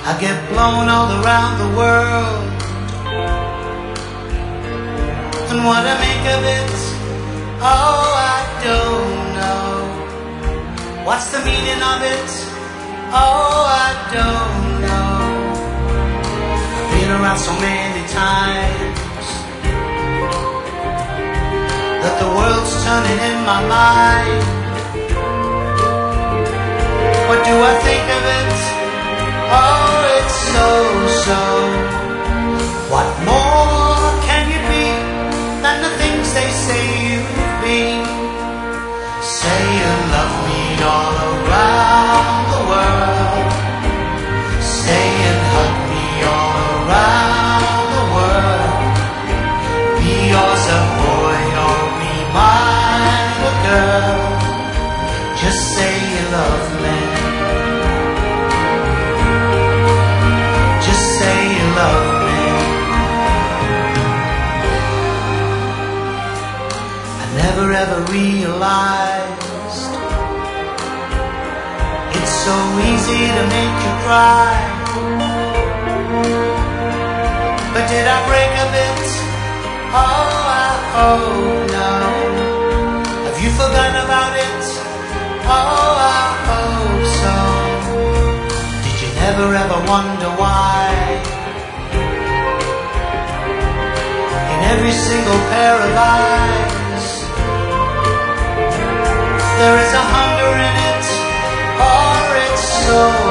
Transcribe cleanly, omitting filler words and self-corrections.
I get blown all around the world, and what I make of it, oh, I don't know. What's the meaning of it? Oh, I don't know. I've been around so many times that the world's turning in my mind. What do I think of it? Oh, it's so. What more can you be than the things they say you've been? Say you love me all around the world. Say and hug me all around the world. Be yours a boy or be mine a girl. Just say you love me. Just say you love me. I never ever realized it's so easy to make you cry. But did I break a bit? Oh, I hope no. Have you forgotten about it? Oh, I hope so. Did you never ever wonder why in every single pair of eyes there is a hunger in it, or it's so